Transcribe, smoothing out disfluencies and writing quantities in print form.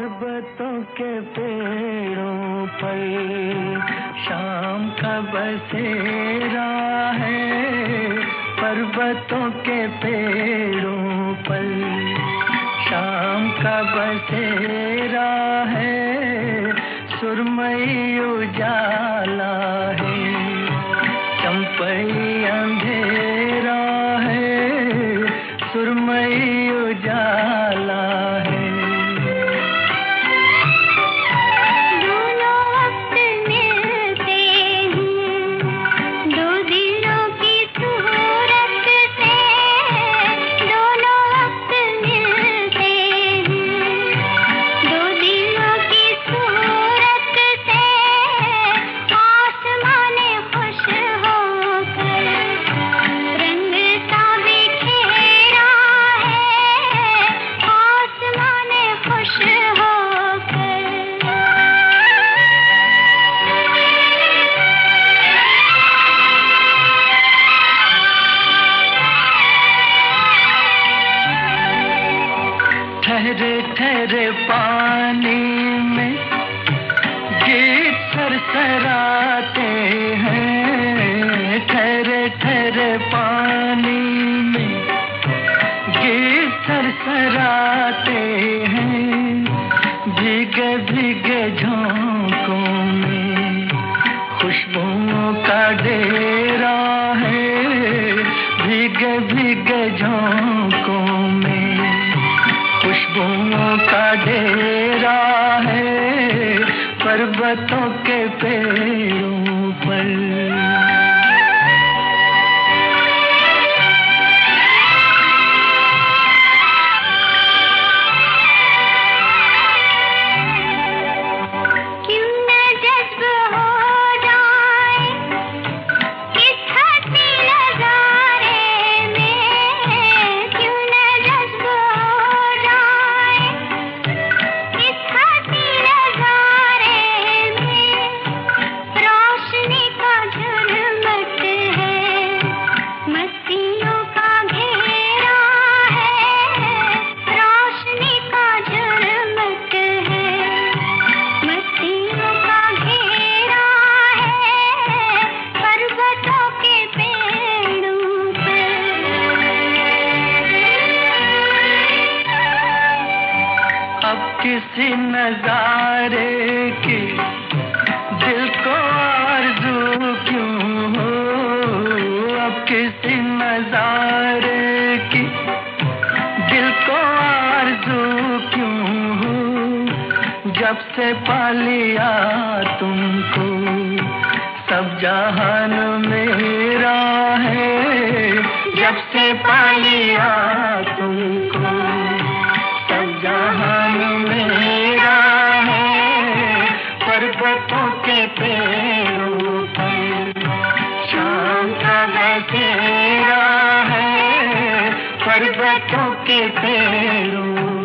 पर्वतों के पेड़ों पर शाम का बसेरा है। पर्वतों के पेड़ों पर शाम का बसेरा है। सुरमई उजाला है, चंपई अंधेरा है। सुरमई उजाला है। ठहरे ठहरे पानी में गीत सरसराते हैं। ठहरे ठहरे पानी में गीत सरसराते हैं। भीगे भीगे झोंकों में खुशबुओं का डेरा है। भीगे भीगे झोंकों में खुशबुओं का डेरा है। पर्वतों के पेड़ों पर किसी नजारे की दिल को आरज़ू क्यों हो। अब किसी नजारे की दिल को आरज़ू क्यों हो। जब से पा लिया तुमको सब जहान मेरा है। जब से पा लिया तुमको सब जहान मेरा है। पर्वतों के पेड़ों पर शाम का बसेरा है। पर्वतों के पेड़ों